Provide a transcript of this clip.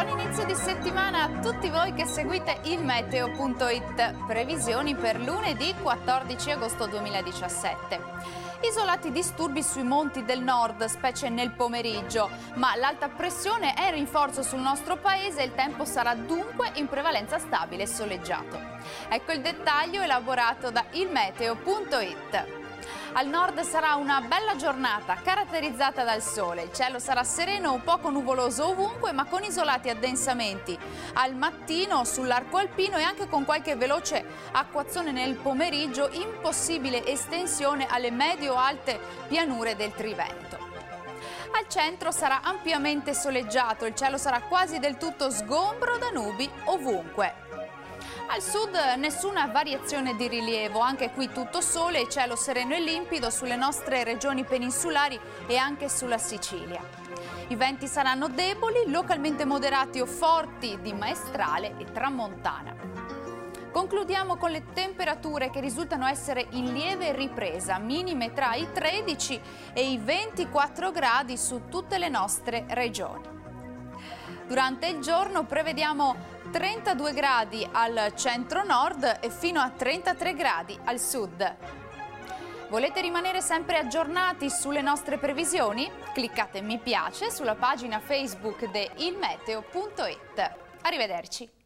Buon inizio di settimana a tutti voi che seguite il meteo.it. Previsioni per lunedì 14 agosto 2017. Isolati disturbi sui monti del nord, specie nel pomeriggio, ma l'alta pressione è in rinforzo sul nostro paese e il tempo sarà dunque in prevalenza stabile e soleggiato. Ecco il dettaglio elaborato da ilmeteo.it. Al nord sarà una bella giornata caratterizzata dal sole, il cielo sarà sereno, un poco nuvoloso ovunque ma con isolati addensamenti al mattino sull'arco alpino e anche con qualche veloce acquazzone nel pomeriggio in possibile estensione alle medio-alte pianure del Triveneto. Al centro sarà ampiamente soleggiato, il cielo sarà quasi del tutto sgombro da nubi ovunque. Al sud nessuna variazione di rilievo, anche qui tutto sole e cielo sereno e limpido sulle nostre regioni peninsulari e anche sulla Sicilia. I venti saranno deboli, localmente moderati o forti di maestrale e tramontana. Concludiamo con le temperature che risultano essere in lieve ripresa, minime tra i 13 e i 24 gradi su tutte le nostre regioni. Durante il giorno prevediamo 32 gradi al centro-nord e fino a 33 gradi al sud. Volete rimanere sempre aggiornati sulle nostre previsioni? Cliccate mi piace sulla pagina Facebook di ilmeteo.it. Arrivederci.